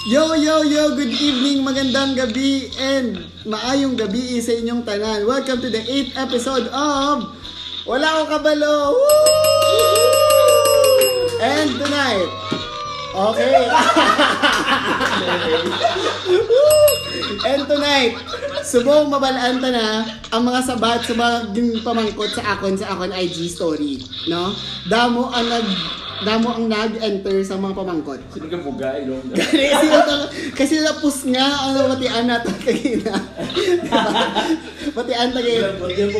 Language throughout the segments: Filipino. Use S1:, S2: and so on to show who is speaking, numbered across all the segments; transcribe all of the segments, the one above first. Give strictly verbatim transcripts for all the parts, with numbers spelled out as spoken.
S1: Yo, yo, yo! Good evening, magandang gabi, and maayong gabi sa inyong tanan. Welcome to the eighth episode of Wala Ko Kabalo! Woo! And tonight, okay. And tonight, subong mabalaan ta na ang mga sabat sa mga pamangkot sa akon sa akon I G story, no? Damo ang nag Damo ang nag-enter sa mga pamangkot.
S2: Sino ka bugay, no?
S1: kasi, kasi napus nga ang matian natin kagina. Matian kagina.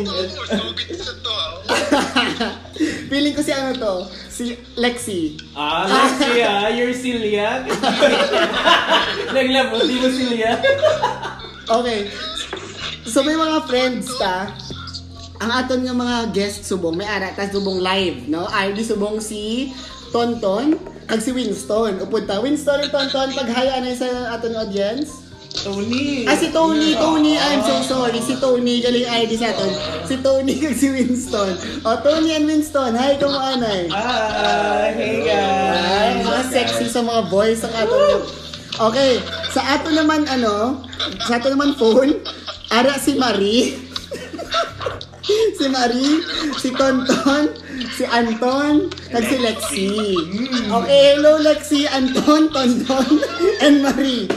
S1: Feeling ko si ano to? Si Lexi.
S2: Ah, Lexi ah. You're Celia. Naglabot, di mo Celia.
S1: Okay. So may mga friends ta. Ang aton nga mga guest subong may ara tas subong live, no? I D subong si Tonton kag si Winston. Upod ta Winston ug Tonton paghaya na sa aton audience.
S2: Tony.
S1: Ah si Tony, Tony, I'm so sorry. Si Tony galing I D sa aton. Si Tony kag si Winston. Oh, Tony and Winston, hi kamo anay.
S2: Hi, hey guys.
S1: Ay, mga sexy sa mga boys ang aton. Okay, sa aton naman ano, sa aton naman phone, ara si Marie. Si Marie, si Tonton, si Anton, at si Lexi. Okay, hello Lexi, Anton, Tonton, and Marie.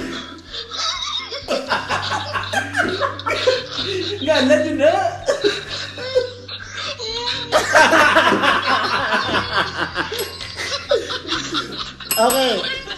S2: Gala nyo na.
S1: Okay.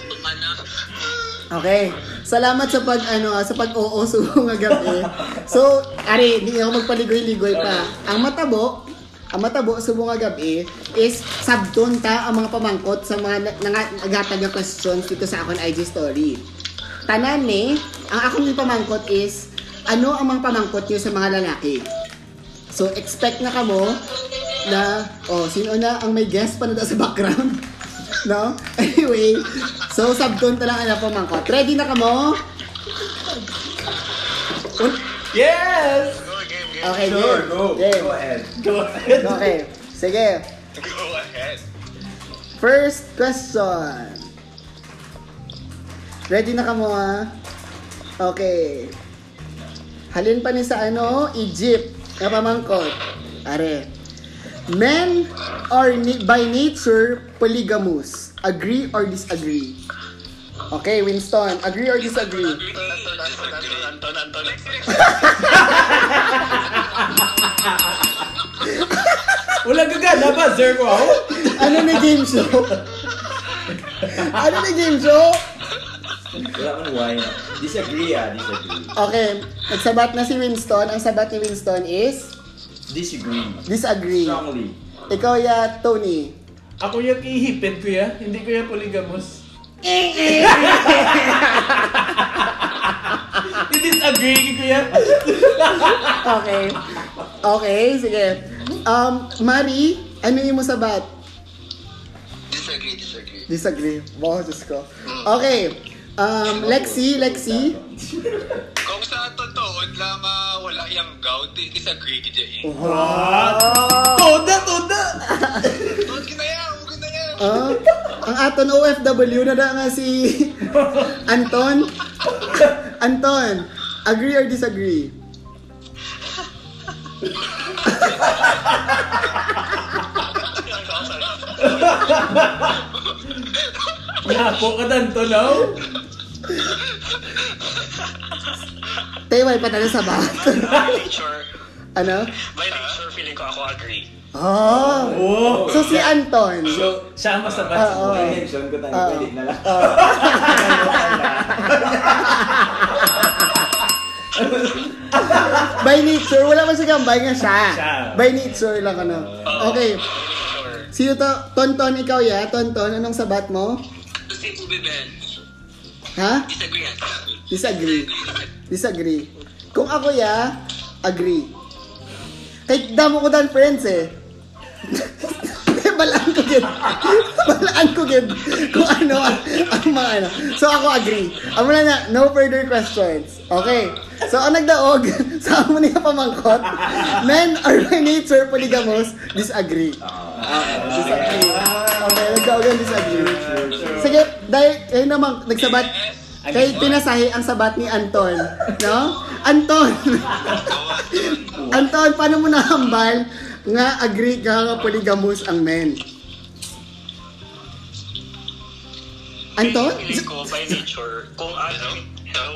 S1: Okay. Salamat sa pag ano, sa pag-oo subong nga gabi. So, ari, hindi ako magpaligoy-ligoy pa. Ang matabo, ang matabo subong nga gabi is sabton ta ang mga pamangkot sa mga nagatag nga questions dito sa akon I G story. Tanan ni, ang akong pamangkot is ano ang mga pamangkot niyo sa mga lalaki. So, expect na kamo na oh, sino na ang may guest pa na sa background? No? Anyway, so sabton ta lang ana pamangkot. Ready na kamo?
S2: Yes!
S1: Okay,
S2: Sure,
S1: game.
S2: go.
S1: Game.
S2: Go ahead. Go ahead.
S1: Okay, sige.
S3: Go ahead.
S1: First question. Ready na kamo ha? Okay. Halin pa ni sa ano, Egypt. Nga pamangkot. Are. Men are ni- by nature polygamous. Agree or disagree? Okay, Winston. Agree or disagree?
S3: Anton, Anton, Anton, Anton, Anton.
S2: Wala gagana ba, sir? Wow?
S1: Ano na game show? Ano na game show?
S2: Wala kang why. Disagree ah, disagree.
S1: Okay, nagsabat na si Winston. Ang sabat ni Winston is
S2: Disagree.
S1: disagree.
S2: Strongly.
S1: Ikaw ya, Tony.
S2: Ako yung ihipid ko ya, hindi ko yung polygamous. I-disagree ko ya.
S1: Okay. Okay, sige. Um, Mari, ano yung mo sabat?
S3: Disagree, disagree.
S1: Disagree. Wow, Diyos ko. Okay. Um, Lexi, Lexi.
S3: Kung sa totoo lang uh, wala yung gout, disagree ka dyan.
S1: Wow!
S2: Toda, toda!
S3: Huwag ka na yan, huwag ka na yan.
S1: Ah, ang aton O F W na na nga si Anton. Anton, agree or disagree?
S2: Napo ka danto, no?
S1: Tayo may patalo sa bat.
S3: By nature,
S1: Ano?
S3: by nature, feeling ko ako agree.
S1: Oh!
S2: Oh!
S1: So si Anton.
S2: So, siya ang masabat
S1: Ah,
S2: sa
S1: oo.
S2: buhay.
S4: Mention ko tayo,
S1: Ah.
S4: pwede na lang.
S1: By nature, wala man siya gambay nga siya.
S2: Siya.
S1: By nature lang ano. Okay.
S3: Sure.
S1: Sino to? Tonton, ikaw ya? Tonton, anong sabat mo?
S3: Kasi po, Ben.
S1: Ha?
S3: Disagree yan.
S1: Disagree. Disagree. Kung ako ya, agree. Kay damo ko dan friends eh. Balaan ko gid. Balaan ko gid kung ano ang, ang mga ano. So ako agree. Amo na na, no further questions. Okay. So ang nagdaog sa amo niya pamangkot, men are by nature polygamous, disagree. Okay, disagree. Okay, nagdaog ang disagree. Sige, dahil kayo naman nagsabat.
S2: I
S1: Kay pinasahi ang sabat ni Anton. No? Anton! Anton, paano mo nahambal nga agree ka nga polygamous ang men? Anton?
S4: Feeling ko by nature, kung ano, hello?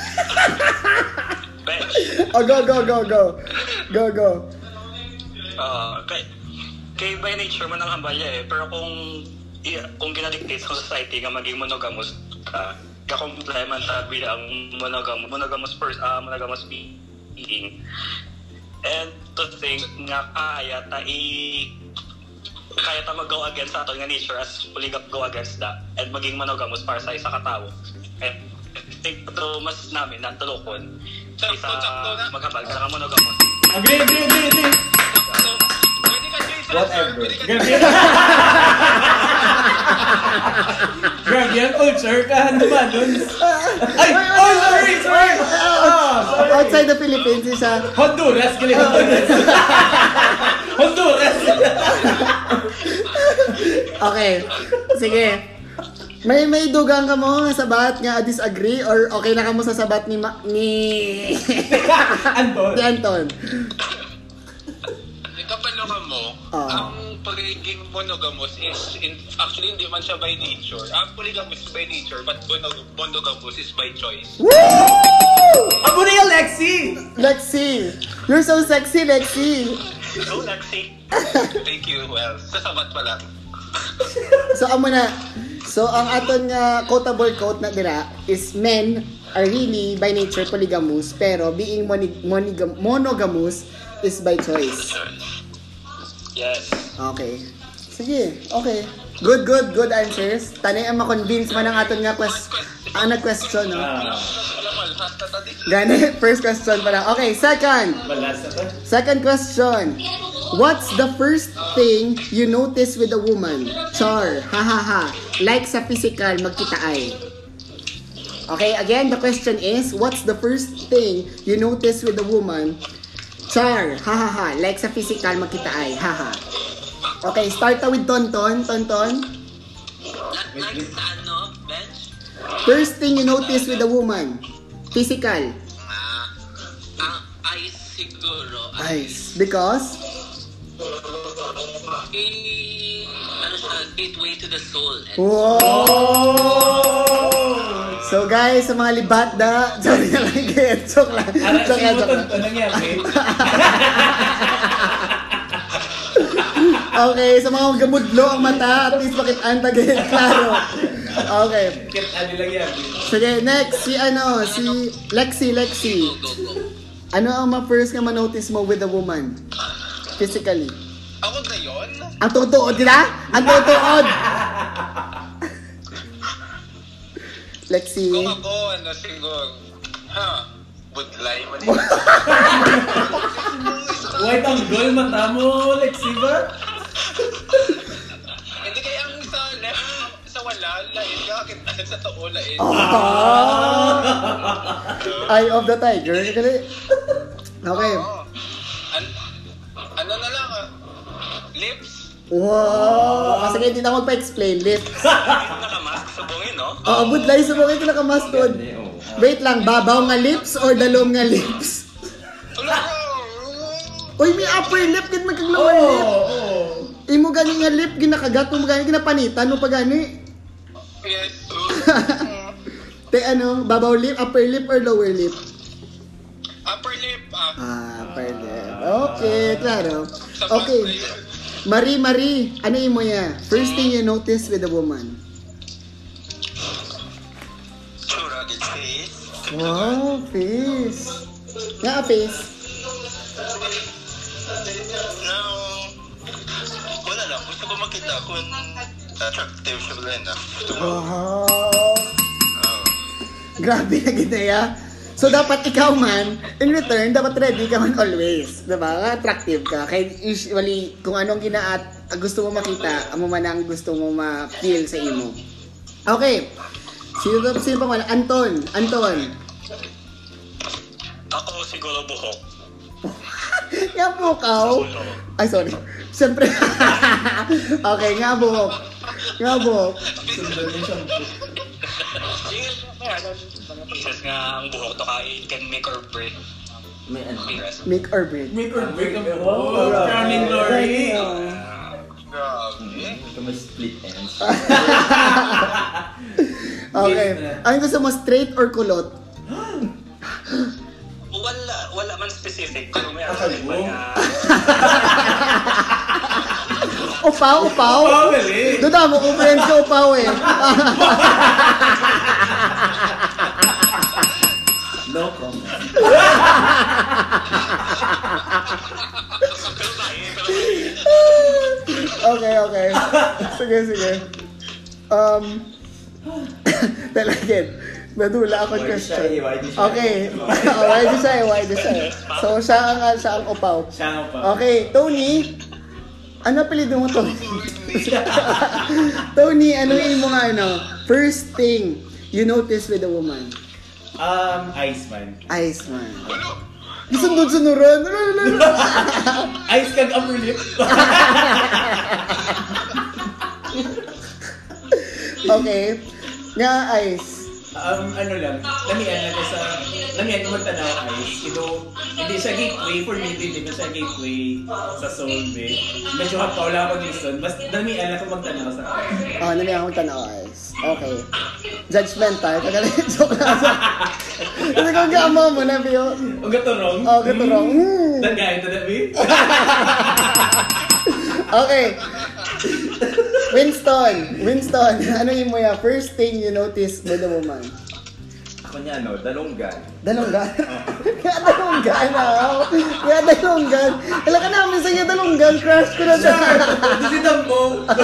S4: Bench.
S1: Oh, go, go, go, go. Go, go.
S4: Uh, kay, kay by nature man ang hambal niya eh. Pero kung i- kung ginadictate sa society nga maging monogamous ka, kakomply man ta bilang monogam monogamous person, uh, monogamous being. And to think nga kaya ta i kaya ta mag-go against sa aton nga nature as polygam go against that and maging monogamous para sa isa ka tao. And I think ito mas namin na tulokon sa isa maghambal ka nga monogamous.
S5: Agree, agree, agree, agree.
S3: So, pwede ka Jay, sir.
S2: Whatever.
S3: Pwede ka
S5: Grabe yan. Grabe yan, culture ka naman nun. Ay! Oh, sorry, sorry! Ah,
S1: Outside the Philippines, isa.
S5: Honduras, gali Honduras. Honduras!
S1: Okay. Sige. May may dugang ka mo nga sabat nga disagree or okay na ka mo sa sabat ni Ma- ni
S5: Anton.
S1: ni Anton?
S3: Kapalo ka mo,
S1: Ah.
S3: ang pagiging monogamous is, in, actually hindi man siya by nature. Ang polygamous is by nature, but monog- monogamous is by choice.
S1: Woo!
S5: Abo na yung Lexi!
S1: Lexi! You're so sexy, Lexi!
S4: Go Lexi!
S3: Thank you, well, sasabat pa lang.
S1: So, amo na. So, ang aton nga quotable quote na dira is men are really by nature polygamous pero being monig- monigam- monogamous is by choice.
S4: Yes.
S1: Okay. Sige. Okay. Good, good, good answers. Tanay ang ma-convince man ang aton nga quest ang nag-question, no?
S5: Ah,
S3: Alam mo, lahat na tadi.
S1: Gani, first question pa lang. Okay, second.
S5: balas na to.
S1: Second question. What's the first thing you notice with a woman? Char. Ha ha ha. Like sa physical, magkita ay. Okay, again, the question is, what's the first thing you notice with a woman? Char. Ha ha ha. Like sa physical, magkita ay. Ha ha. Okay, start na with Tonton. Tonton.
S4: Like sa ano, bench?
S1: First thing you notice with a woman? Physical.
S4: Ah, ang eyes siguro.
S1: Eyes. Because?
S4: Eh, ano siya, gateway to the soul. And
S1: Wow! So guys, sa mga libat da, sorry na lang kayo, joke lang.
S5: Ara,
S1: Joke lang, joke
S5: sinutan
S1: lang.
S5: to nangyari.
S1: Okay, sa mga gamudlo ang mata, at least bakit antagin, klaro. Okay.
S5: Kit ali lang yan.
S1: Sige, next, si ano, si Lexi, Lexi. Ano ang ma-first nga ma-notice mo with a woman? Physically.
S3: Ako na yun?
S1: Ang tutuod, di ba? Ang tutuod! Lexi.
S3: Kung ako, ano siguro, ha, budlay man yun.
S5: White ang goal mata mo, Lexi ba?
S3: Hindi kaya ang sa left, sa wala, lain ka, kita sa tao, lain.
S1: Ah! Eye of the tiger. Okay.
S3: Oo. An- ano na lang, ah, lips.
S1: Wow! Kasi hindi na ako magpa-explain. Lips.
S4: nakamask sa bungin, no?
S1: Oo, budlay sa mga ito nakamastod. Wait lang, babaw nga lips or dalom nga lips?
S3: Wala ka.
S1: Uy, may upper lip, gid magkag lower lip.
S5: Oo.
S1: Imo gani nga lip, ginakagat mo gani, ginapanitan mo pa gani.
S3: Yes.
S1: Te ano, babaw lip, upper lip or lower lip?
S3: Upper lip, ah.
S1: Ah, upper lip. Okay, klaro.
S3: Sa
S1: Okay.
S3: back layer.
S1: Marie, Marie, ano imo ya? First thing you notice with a woman?
S3: Sura, good face.
S1: Wow, face. Nga face.
S3: Now, wala lang. Gusto ko makita kung attractive siya ba na.
S1: Wow.
S3: Oh.
S1: Grabe na ginaya. So, dapat ikaw man, in return, dapat ready ka man always. Diba? Attractive ka. Kaya usually, kung anong ginaat, gusto mo makita, amo man ang gusto mo ma-feel sa imo. Okay. Sino, sino pa man? Anton. Anton.
S4: Ako siguro buhok.
S1: Nga bukaw. Ay, sorry. Siyempre. Okay, nga buhok. Nga buhok.
S5: Sundan mo siyang
S4: Yung, choices nga ang buhok to kay can make or break.
S2: May ano.
S1: Make or break.
S5: Make or break ang buhok. Crowning glory.
S3: Grabe.
S2: Ito may split ends.
S1: Okay. Ang gusto mo, straight or kulot?
S4: Wala, wala man specific. Pero may ano man nga.
S1: Upaw, upaw.
S5: Upaw, gali.
S1: Doon mo, kung friends ka upaw eh.
S2: No comment.
S1: Okay, okay. Sige, sige. Um, talagin. Nadula ako
S2: Why
S1: question.
S2: di siya eh, why di siya?
S1: Okay. Oh, why di siya eh, why di siya eh. So, siya ang, siya ang upaw.
S5: Siya nga pa.
S1: Okay, Tony. Ano apelido mo, Tony? Tony, ano yung mga ano? First thing you notice with a woman?
S5: Um, Iceman.
S1: Iceman. Sunod-sunuran.
S5: Ice kag upper lip.
S1: Okay. Nga ice.
S5: Um, ano lang, lamian na sa, lamian ko magtanaw Ice. Ito, hindi siya gateway for me, hindi ko siya gateway sa soul, be. Medyo hapa, wala akong listen. Mas lamian na ko magtanaw sa Ice.
S1: Oh, nami akong tanaw ice. Okay. Judgmental. Kagalit. Joke lang. Kasi kung gamo mo na, Bio.
S5: Ang gaturong?
S1: Oh, gaturong. Mm.
S5: Dagay ito na, be?
S1: Okay. Winston. Winston. Ano yung mo ya? First thing you notice with a woman?
S2: Ako niya, no, dalonggan.
S1: Dalonggan? Kaya dalonggan ah. Kaya dalonggan. Kala ka namin sa'yo dalonggan. Crush ko na siya.
S5: Ito si Dambo.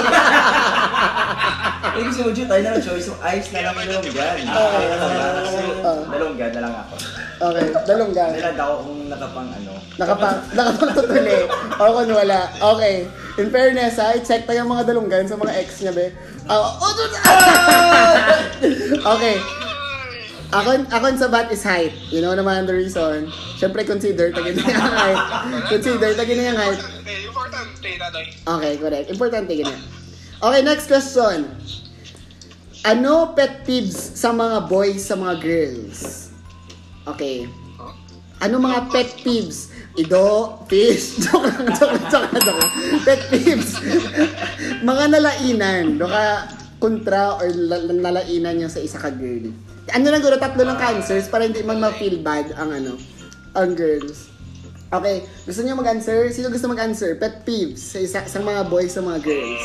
S2: Eh, gusto mo, Jun, tayo na lang choice. So, ice na lang yung dalonggan.
S1: Okay.
S2: So,
S1: Ah.
S2: dalonggan na lang ako.
S1: Okay, dalonggan.
S2: Nilad ako kung nakapang ano.
S1: Nakapang, nakapang tutuli. O kung wala. Okay. In fairness ha, i-check tayo yung mga dalunggan sa mga ex niya, be. Oh, oh, okay. Ako, ako sa bat is height. You know naman the reason. Siyempre consider, tagin na yung height. Consider, tagin na yung height.
S3: Importante na doy.
S1: Okay, correct. Importante ganyan. Okay, next question. Ano pet peeves sa mga boys, sa mga girls? Okay. Ano mga pet peeves? Ido, fish, joke lang, joke lang, joke lang, joke lang. Pet peeves. Mga nalainan. Baka kontra or la- nalainan niya sa isa ka girl. Ano lang guro, tatlo ng cancers para hindi man ma-feel bad ang ano, ang girls. Okay, gusto niyo mag-answer? Sino gusto mag-answer? Pet peeves sa isa, isang mga boys sa mga girls.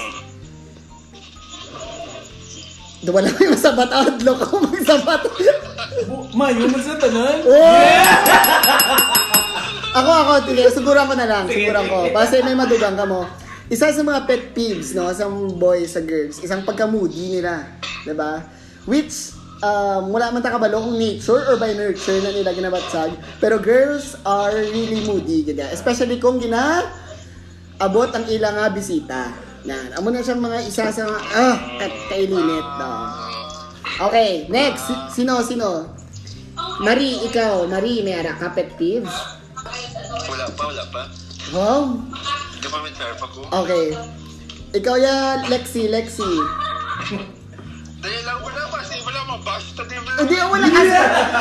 S1: Do wala may masabat outlook ako magsabat.
S5: Mayo mo sa tanan?
S1: Ako, ako, tigil. Siguran ko na lang.
S5: Sige,
S1: Siguran ko.
S5: sige.
S1: Basta may madugang ka mo. Isa sa mga pet peeves, no? Sa boys, sa girls. Isang pagka-moody nila. Diba? Which, um, wala man takabalo kung nature or by nurture na nila ginabatsag. Pero girls are really moody. Gina. Especially kung gina abot ang ilang nga bisita. Na, amo na siyang mga isa sa mga, ah, ka- kailinit. No? Okay, next. Si- Sino, sino? Marie, ikaw. Marie, may ara ka pet peeves?
S3: Wala pa, wala pa.
S1: Wow.
S3: Hindi pa may serve ako.
S1: Okay. Ikaw yan, Lexi, Lexi.
S3: Dahil lang wala pa, kasi wala mabasta din wala.
S1: Hindi, wala kasi.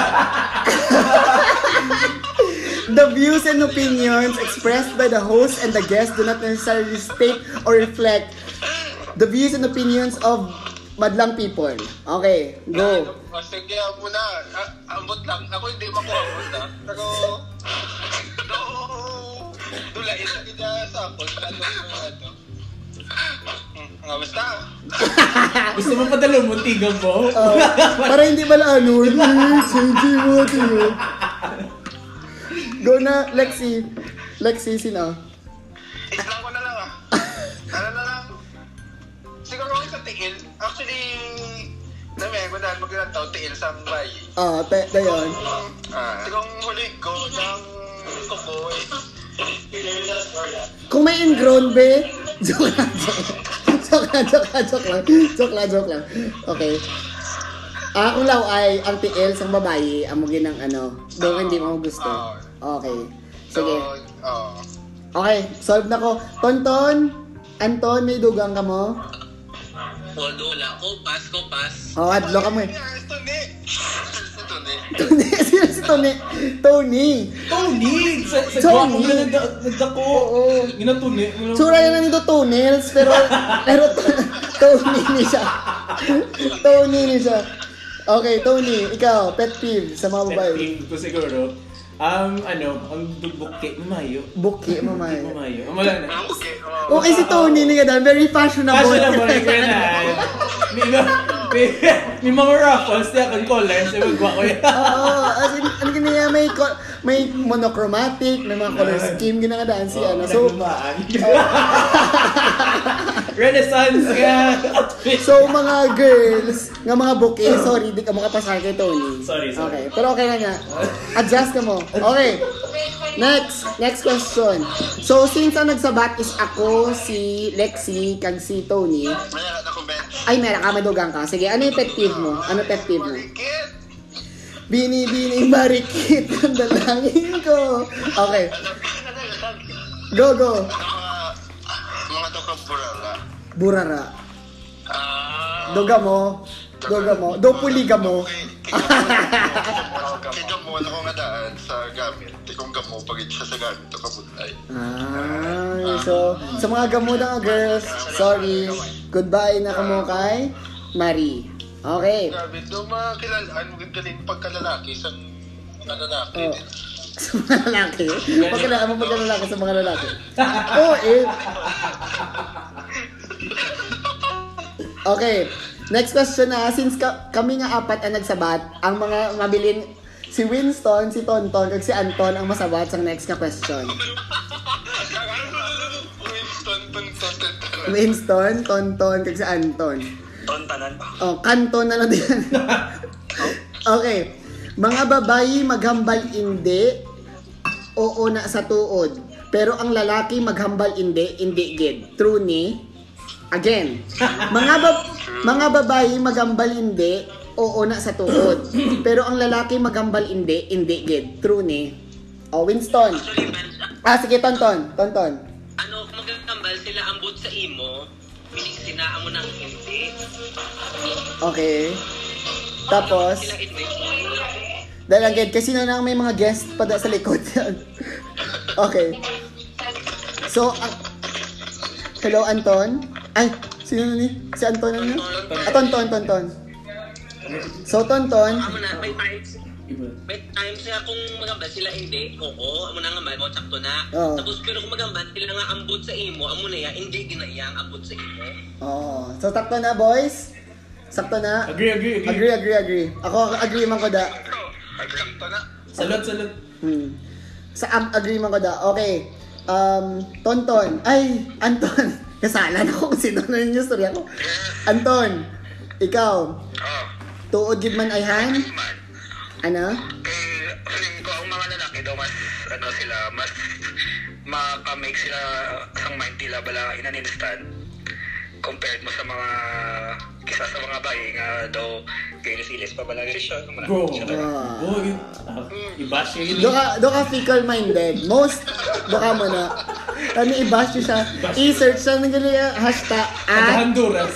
S1: The views and opinions expressed by the host and the guest do not necessarily state or reflect the views and opinions of madlang people. Okay, go.
S3: Ah, sige, muna. Ah, ambot lang. Ako hindi makuha na. Pero, no, dulain na kita sa ako. Ano, ano. Nga, basta.
S5: Gusto mo padalo mo, tigam mo?
S1: Uh, para hindi pala ano, hindi mo, tiyo. Go na, Lexi. Lexi, sino?
S3: Islang ko na lang ah. Ano na lang. Siguro ako sa tiil. Actually, namin ko dahil magandang tao, tiil sa bayi.
S1: Ah, te, na yun.
S3: Ah, siguro huli ko ng kuboy.
S1: Kung may ingrown, be, joke lang, joke lang, joke lang, joke lang, joke lang, joke lang. Okay. Ah, kung law ay ang tiil sa babae, amugin ng ano, doon hindi mo gusto. Okay. Sige.
S3: Oo.
S1: Okay, solve na ko. Tonton, Anton, may dugang ka mo?
S4: Wala, wala. Ko, pass, ko, pass.
S1: Oh, adlo ka mo eh.
S3: Ito ni. Ito ni. Tony.
S1: Tony, sino si Tony? Tony.
S5: Tony! Sa, sa
S1: Tony.
S5: Tony! Na nagda- nagdako.
S1: Oo.
S5: Ginatuni.
S1: Sura yan na nito tunnels, pero, pero Tony ni siya. Tony ni siya. Okay, Tony, ikaw, pet peeve sa mga babae.
S5: Pet ko siguro. Um, ano, ang buki, mamayo.
S1: Buki, mamay.
S5: Mamayo. Ang wala na.
S3: Okay. Oh.
S1: Okay, si Tony ni Gadan, very fashionable.
S5: Fashionable ko yan ah. May, may, may mga ruffles niya kung colors, ay magwa ko yan.
S1: Oo, as in, ano ganyan, may, co- may monochromatic, may mga color scheme, ginangadaan si ano. So,
S5: Naglumaan. Renaissance nga.
S1: so mga girls, nga mga buki, sorry, di ka makapasal kay Tony.
S5: Sorry, sorry.
S1: Okay, pero okay na nga. Adjust ka mo. Okay. Next, next question. So, since ang nagsabat is ako, si Lexi, kag si Tony,
S3: Mayroon ako, Ben.
S1: ay, meron ka, madugang ka. Sige, ano yung pet peeve mo? Ano pet peeve mo?
S3: Marikit.
S1: Bini-bini marikit ang dalangin ko. Okay. Go, go.
S3: Mga, mga dokapurala.
S1: Burara.
S3: Ah.
S1: Doga mo. Doga mo. Do puliga mo.
S3: Kaya mo na ko nga daan sa gamit. Tikong gamo pag siya sa gamit to kabutay.
S1: Ay, so, sa mga gamudang girls, sorry. Goodbye na kamo kay Marie. Okay.
S3: Grabe, do makilalaan mo galing pagkalalaki sa mga lalaki.
S1: Oh. Sa mga lalaki? Pagkala mo pagkalalaki sa mga lalaki? Oo, eh. Okay. Next question na. Since ka, kami nga apat ang nagsabat, ang mga mabilin, si Winston, si Tonton, kag si Anton ang masabat sa next na question.
S3: Winston, Winston, Winston.
S1: Winston, Tonton, kag si Anton.
S4: Tontanan pa.
S1: Oh, kanton na lang din. Okay. Mga babayi maghambal hindi, oo na sa tuod. Pero ang lalaki maghambal hindi, hindi gid. True ni? Again. Mga bab- mga babayi maghambal hindi, oo na sa tuod. Pero ang lalaki maghambal hindi, hindi gid. True ni? Oh, Winston.
S6: Actually, Ben,
S1: Ah, sige, Tonton. Tonton.
S6: ano, kung magkakambal sila ambot sa imo, meaning sinaan mo ng hindi.
S1: Okay. Tapos,
S6: Sila hindi.
S1: dahil again, kasi na lang may mga guest pa da sa likod. Okay. So, ang... hello, Anton? Ay, sino ni? Si Anton ano? Ah, Tonton, Tonton. So, Tonton,
S6: Amo na, may times, may times nga kung magambal sila hindi, oo, amo na nga mo, sakto na.
S1: Oo.
S6: Tapos pero kung magambal sila nga ambot sa imo, amo na ya, hindi ginaya ang ambot sa imo.
S1: oh, so sakto na, boys? Sakto na?
S5: Agree, agree, agree.
S1: Agree, agree, agree. Ako, agree man ko da.
S3: Sakto na.
S5: Salot, salot.
S1: Hmm. Sa um, agree man ko da. Okay. Um, Tonton. Ay, Anton. Kasalan ako kung sino na yung story ako. Anton, ikaw,
S3: Oh,
S1: tuod gid man ay han?
S3: man.
S1: Ano?
S3: Eh, feeling ko ang mga lalaki daw mas, ano sila, mas maka-make sila sang mind nila bala in an instant compared mo sa mga kisa sa mga bayi nga daw kilis-ilis pa bala siya kung
S5: Bro.
S1: Wow.
S5: Oh, yun. Ah, i-bash yun.
S1: Do ka, do ka fickle-minded. Most, do ka mo na. Ano, i-bash nyo siya. I-search siya ng gali hashtag
S5: Taga
S1: at
S5: Honduras.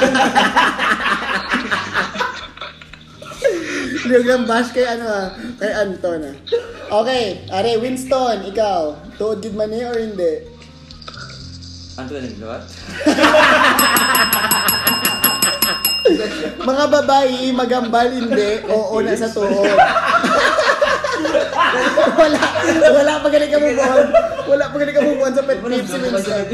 S1: Ligang bash kay ano ah, kay Anton ah. Okay, are Winston, ikaw, tuod gid man ni or hindi?
S2: Anton, what?
S1: Mga babae magambal hindi, oo na sa tuod. wala, wala pa galing ka move on. Wala pa galing ka move on sa pet peeve si Winston.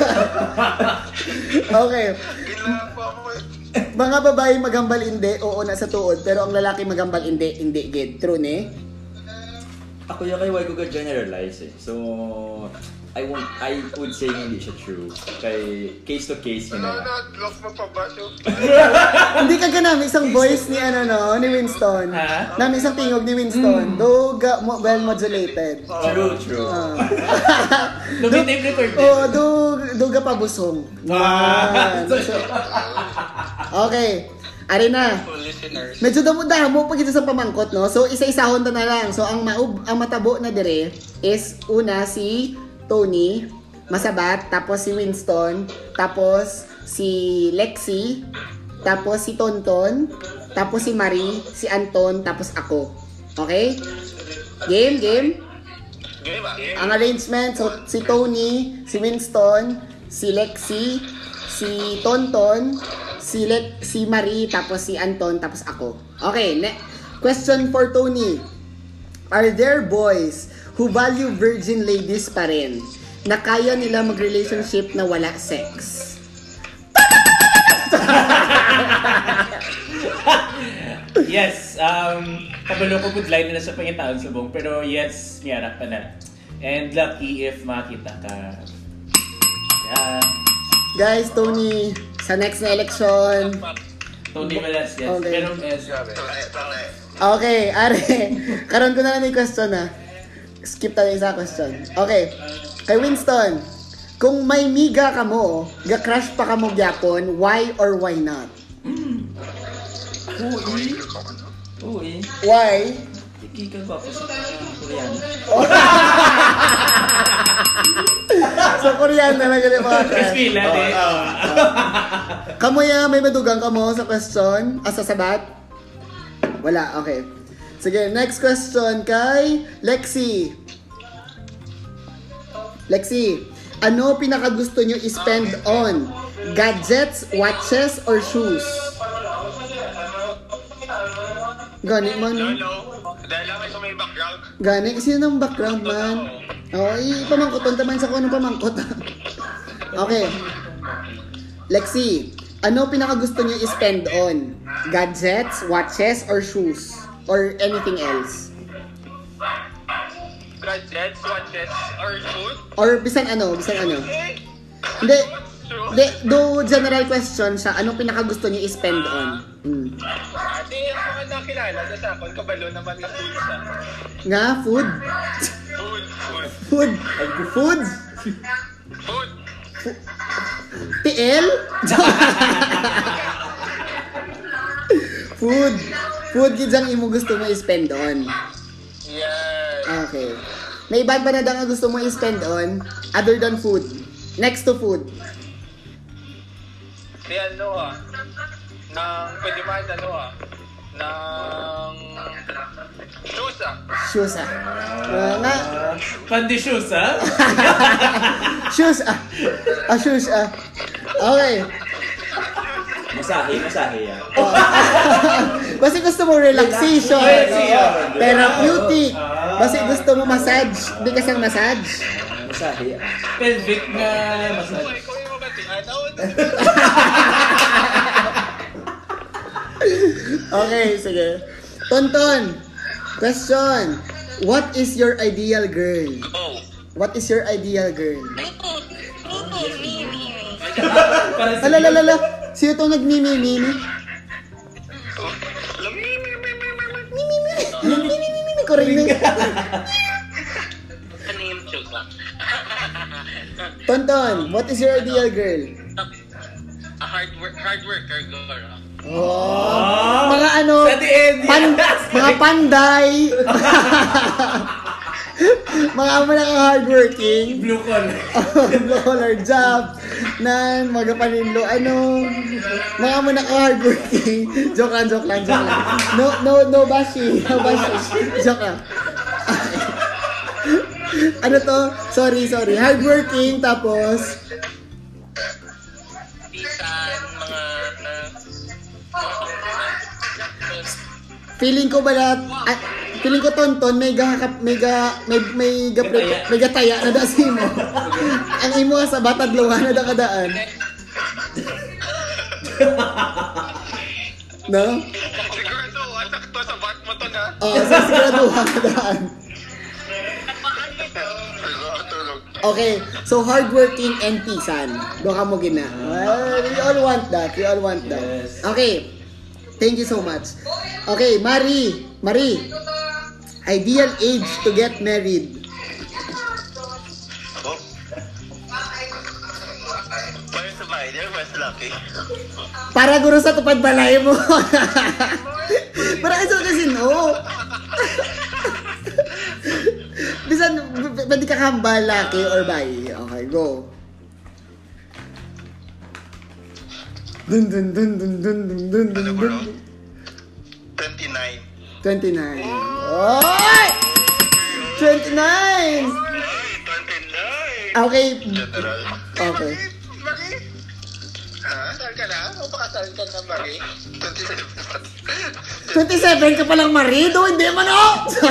S1: Okay.
S3: Kailangan pa ako eh.
S1: Mga babae magambal hindi, oo na sa tuod, pero ang lalaki magambal hindi, hindi gid. True ni?
S2: Ako yung kay Wai ko generalize eh. So, I won't, I would say hindi siya true. Kay case to case yun
S3: Ano
S2: na.
S3: na, lock mo pa ba siya?
S1: Hindi ka ganami isang voice ni ano no, ni Winston.
S5: Ha?
S1: Nami isang tingog ni Winston. Do ga, mo, well modulated.
S2: True, true.
S1: Ah.
S5: Lumitape record din.
S1: Oh, do do ga pabusong.
S5: Ah.
S1: Yan. So, okay. Ari na.
S3: Listeners.
S1: Medyo damo-damo pag ito sa pamangkot, no? So, isa-isahon ta na lang. So, ang maub, ang matabo na dire is una si Tony, masabat, tapos si Winston, tapos si Lexi, tapos si Tonton, tapos si Marie, si Anton, tapos ako. Okay? Game, game?
S3: Game ba? Game.
S1: Ang arrangement, so si Tony, si Winston, si Lexi, si Tonton, si Le- si Marie, tapos si Anton, tapos ako. Okay, ne- question for Tony. Are there boys who value virgin ladies pa rin na kaya nila mag-relationship na wala sex?
S5: Yes, um, kabalo ko good line na sa pangitaon subong, pero yes, niyarak pa na. And lucky if makita ka. Yeah.
S1: Guys, Tony, sa next na election.
S5: Tony Malas, yes.
S1: Okay.
S5: Pero yes.
S1: Okay, are. Karon ko na lang yung question na. Skip tayo isa question. Okay. Kay Winston, kung may miga ka mo, ga-crush pa ka mo gyapon, why or why not?
S2: Uy. Uy.
S1: Why?
S2: Ikikan ko ako sa Koreano.
S1: So, Korean na lang ganun mga crush.
S5: Crispy lang eh.
S1: Kamu ya, may madugang ka mo sa question? Asa sabat? Wala, okay. Sige, next question kay Lexi. Lexi, ano pinakagusto nyo i-spend on? Gadgets, watches, or shoes? Gani man.
S3: Lolo, dahil lang sa may background.
S1: Gani, sino ng background man? Oo, oh, ipamangkoton taman sa kung anong pamangkot. Okay. Lexi, ano pinakagusto niyo i-spend on? Gadgets, watches, or shoes? Or anything else?
S3: Gadgets, watches, or shoes?
S1: Or bisan ano, bisan ano? Hindi, hindi, do general question siya, ano pinakagusto niyo i-spend on? Hmm.
S3: Ate, yung mga nakilala na sa akin, kabalo naman na food sa.
S1: Nga, food?
S3: Food, food,
S1: Food? Food?
S3: food.
S1: T L? Food. Food gid ang imo gusto mo i-spend on.
S3: Yes.
S1: Okay. May iba ba na daw nga gusto mo i-spend on other than food? Next to food.
S3: Di ano ah. Nang, pwede man ano ah. Nang, shoes ah.
S1: Shoes ah. Uh, nga.
S5: Pandi shoes, ha?
S1: Shoes ah. Ah, shoes ah. Okay.
S2: Masahe, masahe yan.
S1: Oh. Basta gusto mo relaxation.
S5: Relaxation.
S1: Therapeutic. Basta gusto mo massage. Di ka sang massage.
S2: Masahe yan.
S5: Pelvic na
S3: Ay,
S5: massage.
S3: ikaw yung mabatian.
S1: Okay, sige. Tonton, question. What is your ideal girl?
S6: Oh.
S1: What is your ideal girl?
S5: Para sa
S1: Alalalala, sino itong nagmimimimi? Mimimimimi ko rin.
S6: Ano yung shoes ah?
S1: Tonton, what is your ideal girl?
S6: A hard work, hard worker girl.
S1: Oh, mga ano,
S5: Sa the end,
S1: pan, mga panday. Mga amo na kang hardworking.
S5: blue collar.
S1: Blue collar job. Nan, mga paninlo, ano, mga amo na kang hardworking. Joke lang, joke lang, joke lang. No, no, no bashi. No bashi. Joke lang. Ano to? Sorry, sorry. Hardworking, tapos,
S6: Pisan, mga... Uh,
S1: feeling ko ba na, ah, feeling ko Tonton, may ga, may ga, may, may ga, may gataya na dasi mo. Ang imo sa batad luha na da kadaan. No?
S3: Sigurado, atak to sa back mo to na.
S1: Oo, sa siguraduhan na daan. Okay, so hardworking and pisan. Doon ka mo gina. Well, we all want that. We all want that.
S5: Yes.
S1: Okay. Thank you so much. Okay, Marie. Marie. Ideal age to get married.
S3: Para sa bahay, di ba mas lucky?
S1: Para guro sa tupad balay mo. Para kasi kasi no. Bisan, pwede ka kambal, laki or bayi. Okay, go. Dun dun dun dun dun dun dun dun dun.
S3: twenty-nine.
S1: twenty-nine. Oy! twenty-nine!
S4: twenty-nine!
S1: Okay.
S3: General.
S1: Okay.
S3: Marie? Ha? Saan ka na? O pakasal ka na, Marie? twenty-seven.
S1: twenty-seven ka palang marido, hindi man o!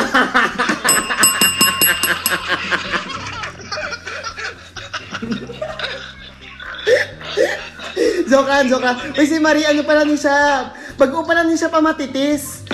S1: Joke lang, joke lang. Uy, si Marie, ano pala ni siya? Bago pala ni siya pamatitis.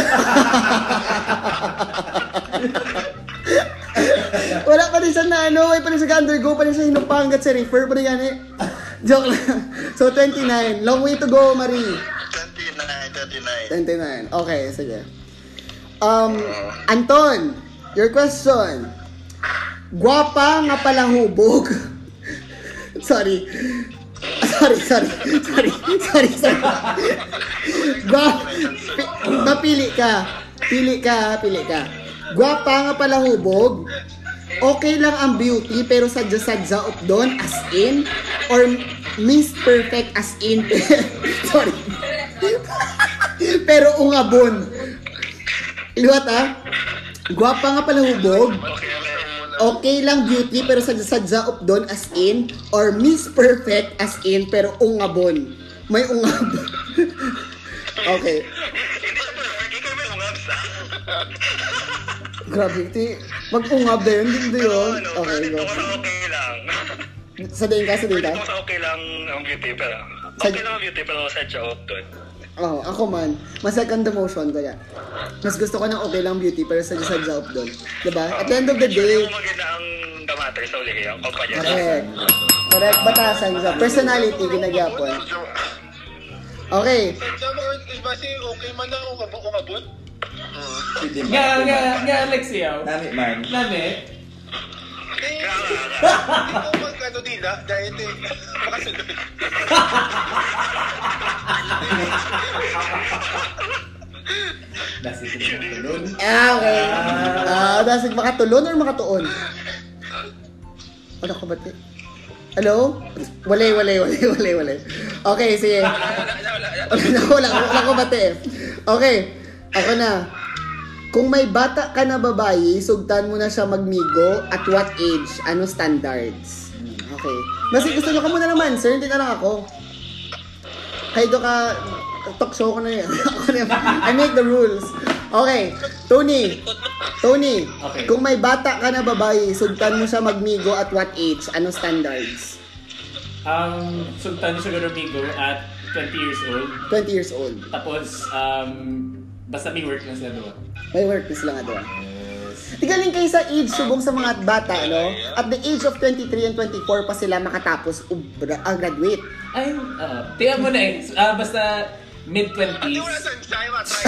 S1: Wala pa rin siya na ano, ay pa rin siya undergo, pa rin siya hinupanggat sa refer, pa rin yan eh. Joke lang. So, twenty-nine. Long way to go, Marie.
S3: twenty-nine, twenty-nine.
S1: twenty-nine. Okay, sige. Um, Anton, your question. Gwapa nga pala hubog. Sorry. Sorry, sorry. Sorry, sorry, sorry. Gwa, pi- mapili ka. Pili ka, pili ka. Gwapa nga pala hubog. Okay lang ang beauty pero sadya-sadya up doon as in or Miss Perfect as in. Sorry. Pero ungabon. Iluwat ah. Gwapa nga pala hubog. Okay lang beauty pero sadya-sadya up doon as in or Miss Perfect as in pero ungabon. May ungabon. Okay.
S4: Hindi siya perfect, ikaw may ungabs ah.
S1: Grabe, ti. Mag-ungab na yun, hindi yun.
S4: Ano,
S1: Okay,
S4: perfect
S1: go.
S4: ako sa okay lang.
S1: Sabihin ka, sabihin ka.
S4: Perfect ako sa okay lang ang beauty, pero okay lang ang beauty, pero sadya up doon.
S1: Oo, oh, ako man. Mas second the motion ko yan. Mas gusto ko ng okay lang beauty pero sadya-sadya up doon. Diba? At the end of the
S4: Sure
S1: day,
S4: mo maganda ang damater sa uli ang kumpanya.
S1: correct. Correct, batasan sa personality, ginagyapon. Okay.
S3: Sadya mo, iba si okay man lang kung umabot?
S2: Pwede
S5: Nga,
S2: man.
S5: nga, nga, Alexiao.
S2: Nami man.
S5: Nami.
S3: Eh, hindi ko magkano din na, dahil eh, makasunod.
S5: Nasi tulon.
S1: Ah, okay. Ah, dasig makatulon or makatuon? Ano ka ba, te? Hello? Walay, walay, walay, walay, walay. Okay, sige. Wala, wala, wala ko ba, te? Okay, ako na. Kung may bata ka na babae, sugtan mo na siya magmigo at what age? Ano standards? Okay. Basta gusto nyo ka muna naman, sir. Hindi na lang ako. Kayo do ka, talk show ko na yan. Ako na yan. I make the rules. Okay. Tony. Tony.
S5: Okay.
S1: Kung may bata ka na babae, sugtan mo siya magmigo at what age? Ano standards?
S5: Ang sultan ni Sugar Amigo at twenty years old.
S1: twenty years old.
S5: Tapos, um, basta may work na sila doon.
S1: May work na sila nga doon. Tigaling kayo sa age subong sa mga bata, no? At the age of twenty-three and twenty-four pa sila makatapos ubra, uh, graduate.
S5: Ay, uh, tingnan mo na eh. Ah, basta mid-twenties.
S3: Hindi mo na sunshine, matry.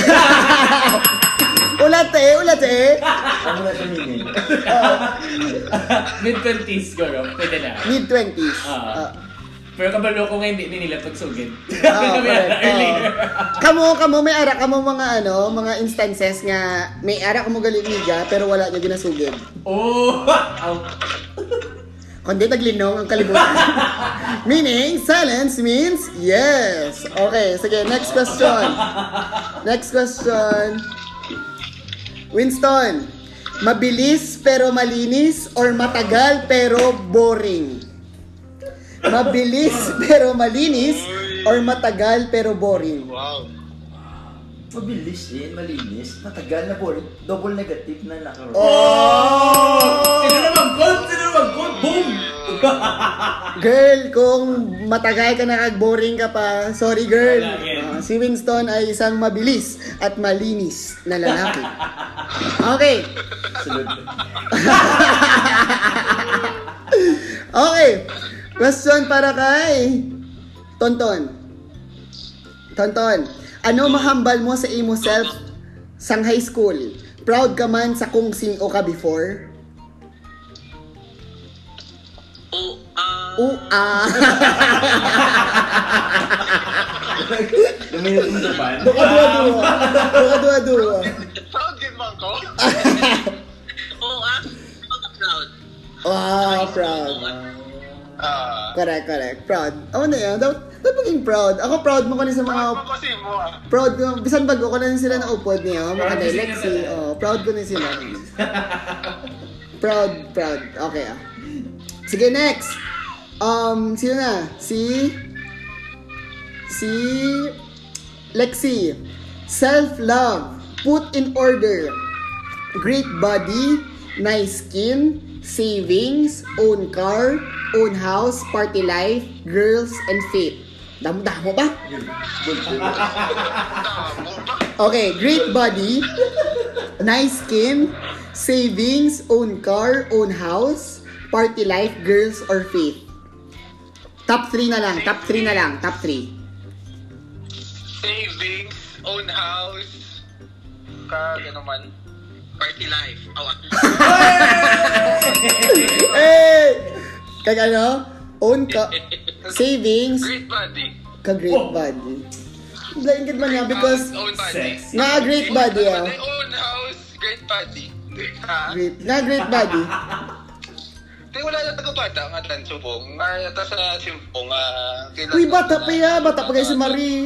S1: Ulat eh, ulat eh.
S2: Ano na siya meaning?
S5: mid-twenties, siguro. Pwede na.
S1: Mid-twenties.
S5: Ah. Pero kabalo ko nga hindi hindi nila pagsugin.
S1: Ah,
S5: Kami
S1: correct.
S5: earlier.
S1: Oh. Kamo, kamo, may ara kamo mga ano, mga instances nga may ara kamo galimiga pero wala niya ginasugid.
S5: Oh! Ang-
S1: Kundi naglinong ang kalibutan. Meaning, silence means yes. Okay, sige, next question. Next question. Winston, mabilis pero malinis or matagal pero boring? Mabilis pero malinis or matagal pero boring?
S3: Wow.
S2: Mabilis eh, malinis. Matagal na boring. Double negative na nakaroon.
S1: Oh!
S5: Sino naman gold? Sino naman gold? Boom!
S1: Girl, kung matagal ka na kag-boring ka pa, sorry girl.
S5: Wala yan.
S1: Ah, si Winston ay isang mabilis at malinis na lalaki. Okay.
S2: Sunod.
S1: Okay. Question para kay Tonton. Tonton, ano mahambal mo sa imo self sang high school? Proud ka man sa kung sino ka before?
S6: Oh, ah...
S1: Oo, ah.
S2: Luminot mo sa pan.
S1: Duka duwa duwa. Duka duwa duwa.
S3: Proud din man ko.
S6: Oo, ah. Mga proud.
S1: Wow, proud.
S3: Ah.
S1: Correct, correct. Proud. Ano na yan? Dapat, Dapat maging proud. Ako proud mo ko na sa mga...
S3: Ano kasi mo ah?
S1: Proud ko. Bisan bago ko na sila na upod niya. Mga
S5: Proud
S1: na
S5: sila
S1: Lexi.
S5: na.
S1: Oh, proud ko na sila. Proud, proud. Okay ah. Sige, next. Um, sino na? Si... Si... Lexi. Self-love. Put in order. Great body. Nice skin. Savings. Own car. Own house. Party life. Girls and faith. Damo-damo ba? Okay, great body. Nice skin. Savings. Own car. Own house. Party life. Girls or faith. Top three na lang. Top three na lang. Top three.
S3: Savings, own house, ka gano'n man.
S6: Party life. Awa.
S1: Hey! Kag ano? Own ka. Savings.
S3: Great body.
S1: Ka great body. Lain gid man niya because
S3: Own body.
S5: Sex.
S1: nga great body ah.
S3: Own house, great body. Ha?
S1: Great. Nga great body.
S3: Di wala na tagapata nga tan subong. Nga yata sa simpong nga kailan.
S1: Uy, bata pa ya. Bata pa kayo si Marie.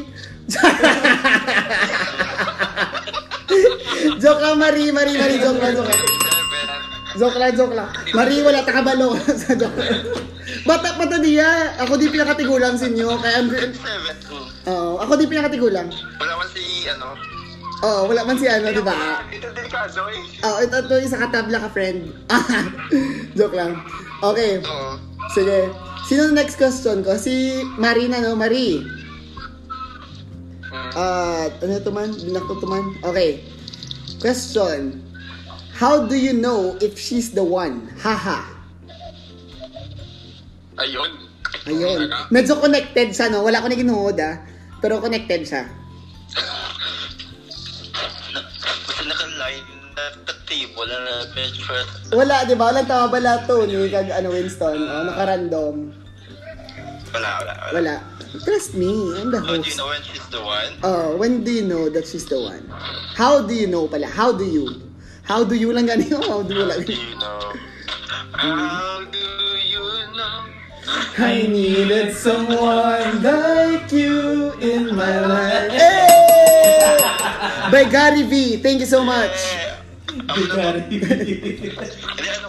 S1: Joke lang, Marie. Marie, Marie. Joke lang, joke lang. Joke lang, joke lang. Marie, wala takabalo. Sa joke lang. Bata pa to diya. Ako di pinakatigulang sa inyo. Kaya I'm...
S3: Seven.
S1: Oo, ako di pinakatigulang.
S3: Wala man si ano.
S1: Oo, wala man si ano, di ba?
S3: Ito delikado eh.
S1: Oo, ito, ito, isa katabla ka, friend. Joke lang. Okay,
S3: Oo.
S1: sige. Sino ang next question ko? Si Marina, no? Marie. Ah, ano ito man? Binakto ito man? Okay. Question. How do you know if she's the one? Haha.
S3: Ayun.
S1: Ayun. Medyo connected siya, no? Wala ko na ginuhod, ah. Pero connected siya.
S3: Basta naka-line na ka-table na best friend.
S1: Wala, di ba? Walang tama bala to ni kag ano, Winston. Oh, naka-random.
S3: Wala, wala, wala.
S1: Wala. Trust me, I'm the
S3: How do you
S1: host.
S3: know when she's the one?
S1: Oh, when do you know that she's the one? How do you know pala? How do you? How do you lang gani? How do you lang
S3: Do
S1: gani?
S3: you know? How do you know?
S5: I needed someone like you in my life.
S1: Hey! By Gary V. Thank you so much.
S3: Hindi, ano?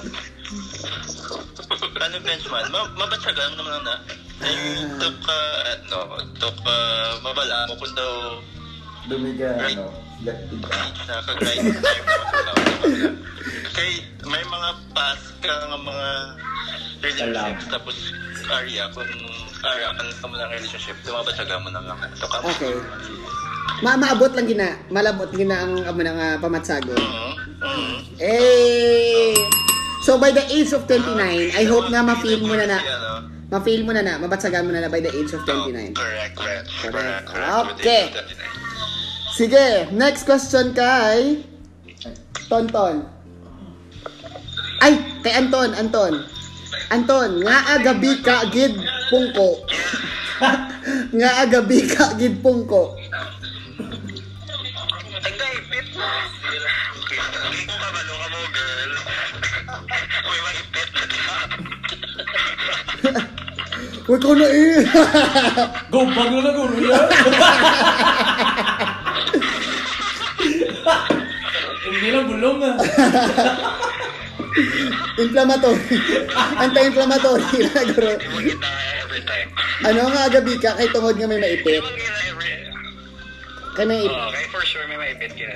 S3: Ano, Benchman? Ma mabatsagan naman na. Yung tok ka, ano, tok ka, mabala mo kung daw
S2: Dumiga, ano, gatid ka.
S3: nakag-grind time naman. Kaya may mga past ka nga mga relationships, tapos area, kung area ka na mo ng relationship, dumabatsagan mo na nga. Tok ka mo.
S1: Okay. Ma maabot lang gina. Malabot gina ang amo nang uh, pamatsago.
S3: Mhm, mhm.
S1: Eh. So by the age of twenty-nine, I hope na ma-feel mo na na.
S3: Ano?
S1: Ma-feel mo na na, mabatsagan mo na na by the age of twenty-nine.
S3: Oh, correct, correct, correct, correct.
S1: Okay. Sige, next question kay Tonton. Ay, kay Anton, Anton. Anton, nga agabi ka gid pungko. Nga agabi ka gid pungko.
S3: Nagkaipit mo. Hindi ko kabalo ka mo, girl. Uy, maipit na ka.
S1: Uy, ko na eh.
S5: Go, bago na go, Ria. Hindi lang bulong ah.
S1: Inflammatory. Anti-inflammatory. Nagro.
S3: Hindi mo kita every time.
S1: Ano nga agabi ka kay tungod nga may maipit?
S3: Hindi mo kita every
S1: Kay may ipit.
S3: Oh, okay, for sure may maipit ka.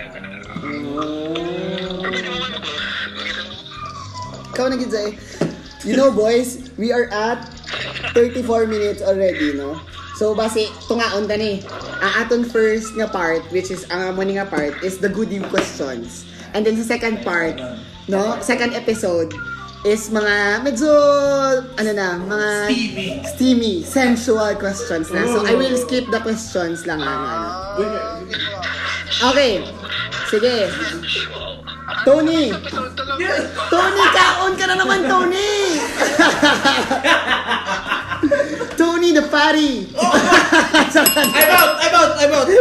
S1: Oh.
S3: Hindi mo mag-close.
S1: Ikaw na gid eh. You know boys, we are at thirty-four minutes already, no? So base tungaon ta ni. Ang aton first nga part, which is ang amo ni nga part is the goodie questions. And then sa second part, no? Second episode is mga medyo ano na, mga
S5: Steamy.
S1: steamy, sensual questions na. So I will skip the questions lang lang ano. Okay. Sige. Tony. Tony, kaon ka na naman, Tony! Tony the fatty!
S5: I'm out! I'm out! I'm out!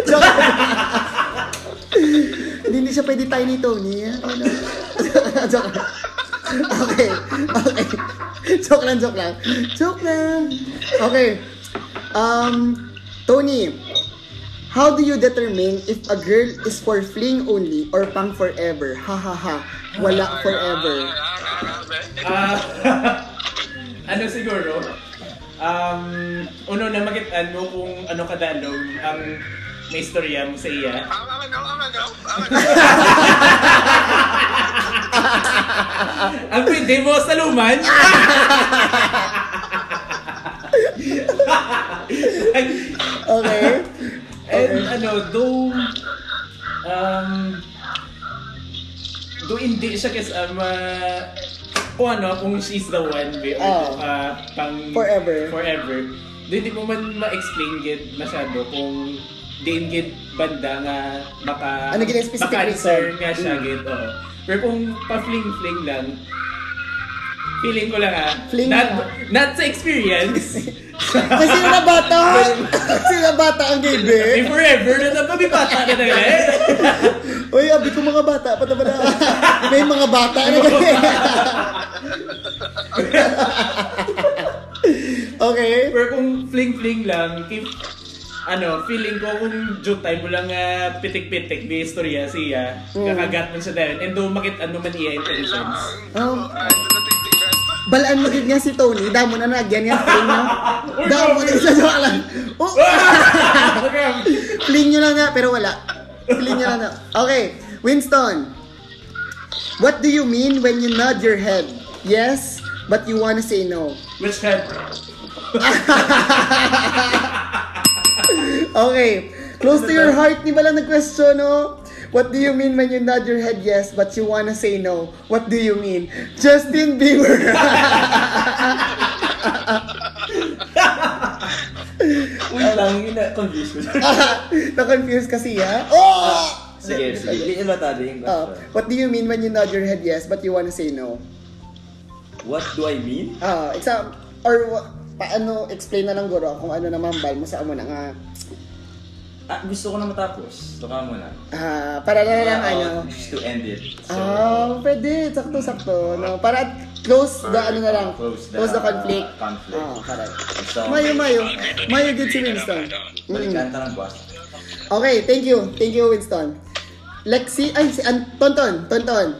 S1: Hindi, hindi siya pwede tayo ni Tony. Ano? Joke lang. Okay. Okay. Joke lang, joke lang. Joke lang. Okay. Um, Tony, how do you determine if a girl is for fling only or pang forever? Ha ha ha. Wala forever.
S5: Ah, ano siguro? Um, uno na makita mo kung ano kadalog ang may istorya mo sa iya.
S3: Ang ano, ang ano, ang ano.
S5: Ang pwede mo sa luman.
S1: Okay.
S5: And ano, though um though hindi siya kasi um, uh, kung ano, kung she's the one be,
S1: Oh.
S5: uh, pang
S1: Forever.
S5: forever though hindi mo man ma-explain gid masyado kung din gid banda nga maka
S1: Ano gid ang specific
S5: maka-answer
S1: reason?
S5: nga siya
S1: Mm.
S5: gid, oo. Pero kung pa-fling-fling lang, feeling ko lang ah,
S1: Fling
S5: not,
S1: lang.
S5: not sa experience.
S1: Kasi na bata! Kasi na bata ang
S5: Be
S1: gabe.
S5: forever na na bata na talaga eh.
S1: Uy, abi ko mga bata. Pata ba na? May mga bata na gabe. Okay.
S5: Pero kung fling-fling lang, keep, ano, feeling ko kung joke time mo lang uh, pitik-pitik di istorya siya,
S1: Mm.
S5: kakagat man siya dahil, and do makit ano man iya intentions.
S1: Oh. Balaan mo nga si Tony. Damo na nagyan yan. Fling na. Damo na isa sa lang. Oh. Fling nyo lang na. Pero wala. Fling nyo lang na. Okay. Winston. What do you mean when you nod your head? Yes, but you wanna say no.
S5: Which head?
S1: Okay. Close to your heart ni balang nag-question, no? What do you mean when you nod your head yes, but you wanna say no? What do you mean? Justin Bieber.
S2: Wait lang, na-confuse ko.
S1: Na-confuse kasi, ha? Oh!
S2: Sige, sige. Hindi natin yung
S1: Uh,
S2: question.
S1: what do you mean when you nod your head yes, but you wanna say no?
S2: What do I mean?
S1: Ah, exam or wa- paano explain na lang guro kung ano naman bal mo sa amo na nga.
S2: Ah, gusto ko na matapos. Baka muna.
S1: Ah, para na lang
S2: Uh,
S1: ano.
S2: Just to end it. So,
S1: Ah, pwede sakto-sakto no. Para at close the ano na lang.
S2: Close the,
S1: Close the conflict.
S2: conflict.
S1: Ah, para.
S2: So,
S1: Mayo mayo. Mayo good si Winston. Mm.
S2: Balikan ta ng boss.
S1: Okay, thank you. Thank you Winston. Lexi, ay si An- Tonton, Tonton.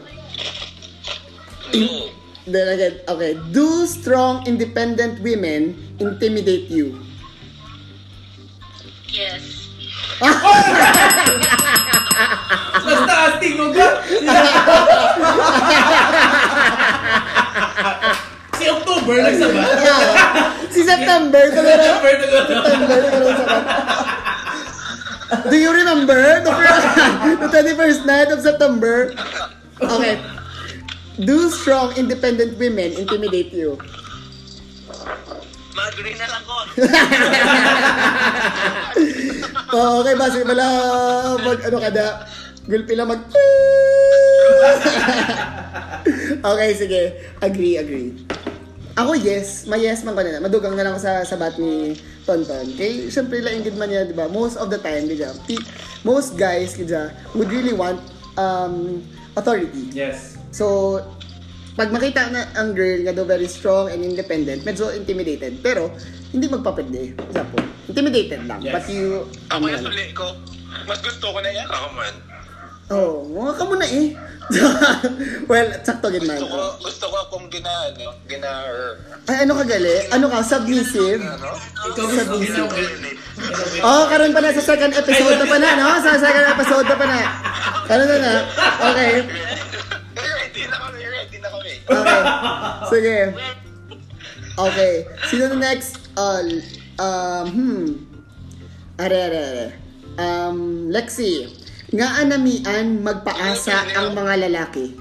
S6: No.
S1: Then again, okay. Do strong, independent women intimidate you?
S7: Yes.
S5: Basta astig mo ba? Si October nagsaba.
S1: Si September, talaga.
S5: September na
S1: September, talaga sa Do you remember the, the twenty-first night of September? Okay. Do strong, independent women intimidate you?
S6: Mag-agree na lang ko.
S1: Oh, okay, base wala mag ano kada gulpi lang mag Okay, sige. Agree, agree. Ako yes, may yes man ko na. Madugang na lang ako sa sabat ni Tonton. Kay syempre lang ingid man niya, di ba? Most of the time, di ba? Most guys kaya would really want um authority.
S5: Yes.
S1: So, pag makita na ang girl nga do very strong and independent, medyo intimidated. Pero, hindi magpapwede. Example, intimidated lang.
S5: Yes.
S1: But you,
S3: Ako
S1: ano,
S3: yung suli ko. Mas gusto ko na yan. Ako man.
S1: oh, mga ka muna eh. Well, sakto gid man.
S3: Gusto ko, gusto ko akong gina, ano, gina,
S1: Ay, ano ka gali? Ano ka? Submissive?
S3: ano?
S5: Ikaw gusto mo
S1: Oh, karon pa na sa second episode na pa na, no? Sa second episode na pa na. Karon na na. Okay.
S3: Ready na kami, ready na kami.
S1: Okay. Sige. Okay. Sino na next? Uh, um, hmm. Are, are, are. Um, Lexi. Nga anamian magpaasa ang mga lalaki.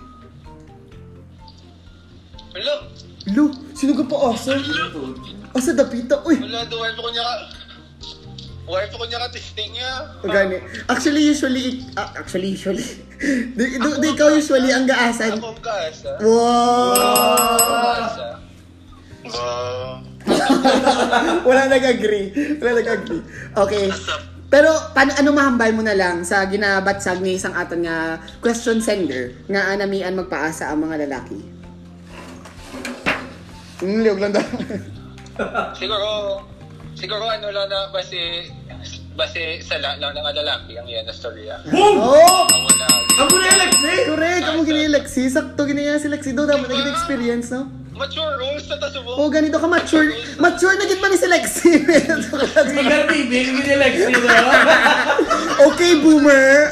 S3: Wala.
S1: Lu, sino ka paasa? Asa dapita? Uy.
S3: Wala, do wife ko niya ka. Wife ko niya ka, testing niya.
S1: Gani. Actually, usually, ah, actually, usually. di, di, di ikaw usually ang gaasan.
S3: Akong kaasa.
S1: Wow!
S3: Kaasa. Wow.
S1: Wala nag-agree. Wala nag-agree. Okay. Pero, paano, ano mahambal mo na lang sa ginabatsag ni isang aton nga question sender nga anamian magpaasa ang mga lalaki? Hmm, liog lang daw.
S3: Siguro, siguro ano lang na base, base sa la, lang ng lalaki ang yan na storya.
S1: Oh!
S3: Ang wala.
S5: Amo na yung Lexi!
S1: Correct! Amo gini Lexi. Sakto gini si Lexi. Do dapat naging experience, no?
S3: Mature rules na tasubo.
S1: Oh, ganito ka mature. Mature na gid man ni si Lexi.
S5: Sigar T V, yung gini Lexi, no?
S1: Okay, boomer.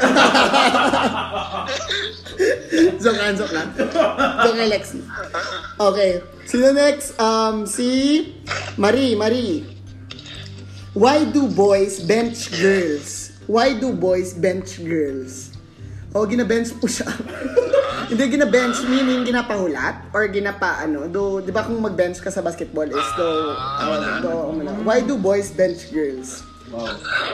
S1: Joke lang, joke lang. Joke lang, Lexi. Okay. Sino next? Um, si Marie, Marie. Why do boys bench girls? Why do boys bench girls? O, gina-bench po siya. Hindi gina-bench, meaning ginapahulat? Or ginapa, ano? Do, di ba kung mag-bench ka sa basketball is do, uh, do, um, why do boys bench girls?
S5: Wow.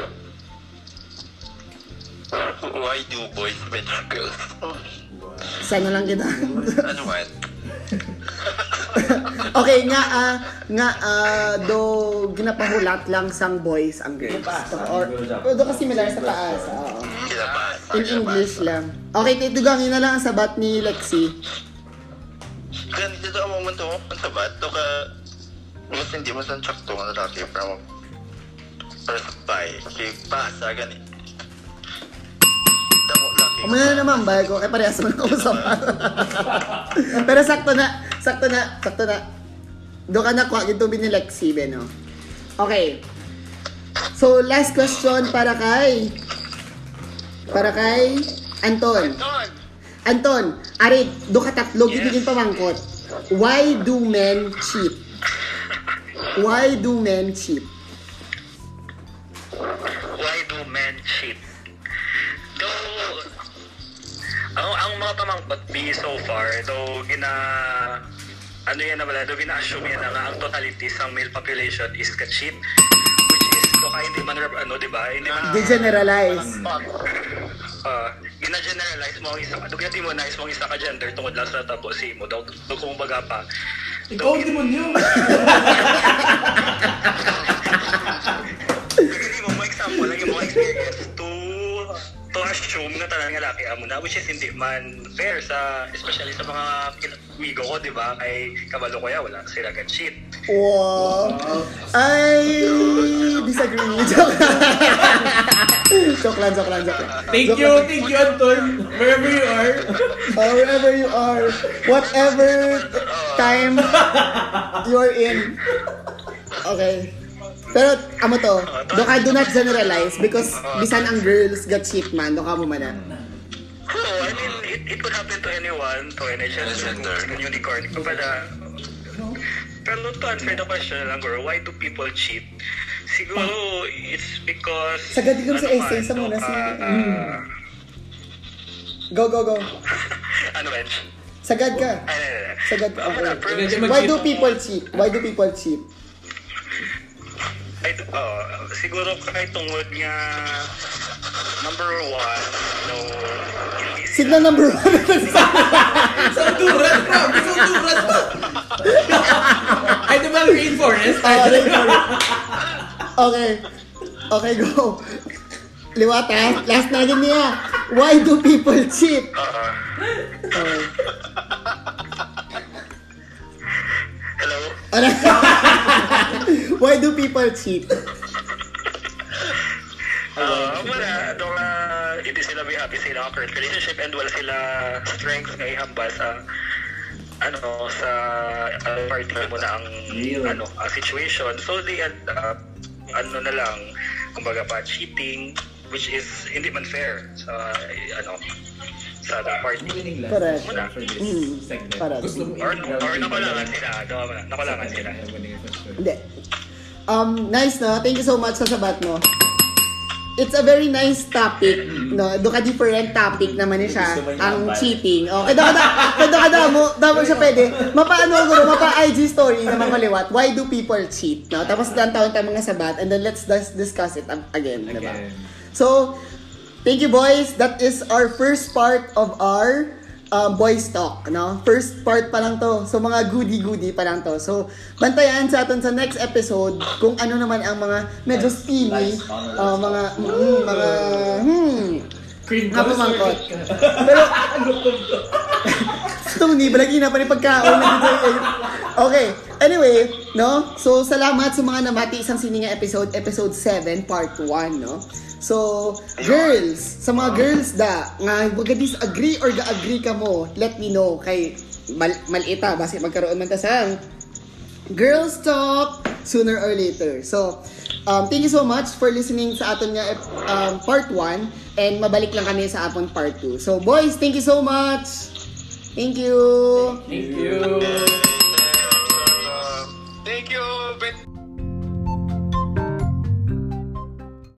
S3: Why do boys bench girls?
S1: Sana lang kita.
S3: Ano man?
S1: Okay, nga, ah, nga, ah, do, ginapahulat lang sang boys ang girls. Or, or do kasi similar sa taas. Oo. In English lang. Okay, titugangin na lang ang sabat ni Lexi.
S3: Ganito dito ang moment mo, ang sabat, to ka, mas hindi mo saan sakto ang lalaki, pero para sa bay, kasi pasa, ganit. Damo laki.
S1: Umana na naman, bahay ko. Eh, parehas mo na usapan. Pero sakto na, sakto na, sakto na. Doon ka na kuha, ginto ni Lexi, no? Okay. So, last question para kay... Para kay Anton. Anton, Arit, do ka tatlo, yes. Gitigin pamangkot. Why do men cheat? Why do men cheat?
S4: Why do men cheat? Though, ang, ang mga pamangkot be so far, though gina... Ano yan na wala, though gina-assume yan na nga ang totality sa male population is ka-cheat. Baka hindi man, ano, di ba? Hindi man...
S1: De-generalize.
S4: Uh, gina-generalize mo ang isa ka. Dugyan mo na is mo ang isa ka gender tungod lang sa tapos si mo. Daw kung baga pa.
S5: Ikaw, di mo niyo.
S4: Hindi mo, mo example, lagi mo experience to to assume na talagang lalaki amo na, which is hindi man fair sa, especially sa mga amigo ko, di ba? Kay kabalo ko ya, wala sila gan-cheat.
S1: Wow. I disagree. Joke lang. Joke lang, joke lang, joke lang.
S5: Thank
S1: Joke
S5: you,
S1: lang.
S5: thank you, Anton. Wherever you are.
S1: Uh, wherever you are. Whatever time you're in. Okay. Pero, amo to, do ka do not generalize because bisan ang girls got cheat man, do ka mo man.
S4: Oh, I mean, it, it could happen to anyone, to any gender, unicorn. But, uh, pero to answer the question lang, girl, why do people cheat? Siguro, it's because...
S1: Sagad ko sa essay sa muna si...
S4: Uh,
S1: go, go, go.
S4: Ano, Reg?
S1: Sagad ka.
S4: Ay, ay, ay.
S1: Sagad ka. Okay.
S5: Mag-
S1: Why do people cheat? Why do people cheat?
S4: Ay, uh, siguro kahit tungod nga number one, no, hindi
S1: Sila number one.
S5: Sa Honduras, bro. Sa Honduras to. Ay, di ba rainforest?
S1: Ah, rainforest. Okay. Okay, go. Liwata. Last na din niya. Why do people cheat?
S4: Uh,
S1: Okay.
S4: hello?
S1: Ano? Why do people cheat?
S4: Uh, wala, nung uh, hindi sila may happy sa ilang current relationship and wala sila strength na ihambal sa ano, sa uh, party mo na ang
S5: Real.
S4: ano, ang situation. So they end up, ano na lang, kumbaga pa, cheating, which is hindi man fair sa, ano, sa other party.
S5: Winning last
S1: Correct.
S5: question for this
S1: Mm.
S5: segment.
S1: Correct.
S5: Gusto mo
S4: Or, or nakulangan sila, no, nakulangan sila.
S1: Hindi. Um, nice, no? Thank you so much sa sabat mo. It's a very nice topic, no? Do ka different topic naman niya siya, ang cheating. Oh, kada kada kada kada mo, dapat siya pwede. Mapaano guro, mapa I G story na mapaliwat. Why do people cheat? No? Tapos dan taon tayo mga sabat and then let's dis- discuss it again, di ba? So, thank you boys. That is our first part of our um, boys talk, no? First part pa lang to. So, mga goody-goody pa lang to. So, bantayan sa atin sa next episode kung ano naman ang mga medyo steamy, uh, mga, mm, mga, hmm, nga pamangkot. Pero, Tony, balagi na pa rin pagkaon. Okay. Anyway, no? So, salamat sa mga namati isang sininga episode, episode seven, part one, no? So, girls, sa mga girls da, nga wag disagree or ga-agree ka mo, let me know kay mal malita, basi magkaroon man ta sa Girls Talk sooner or later. So, um, thank you so much for listening sa aton nga um, part one and mabalik lang kami sa aton part two. So, boys, thank you so much! Thank you!
S5: Thank you!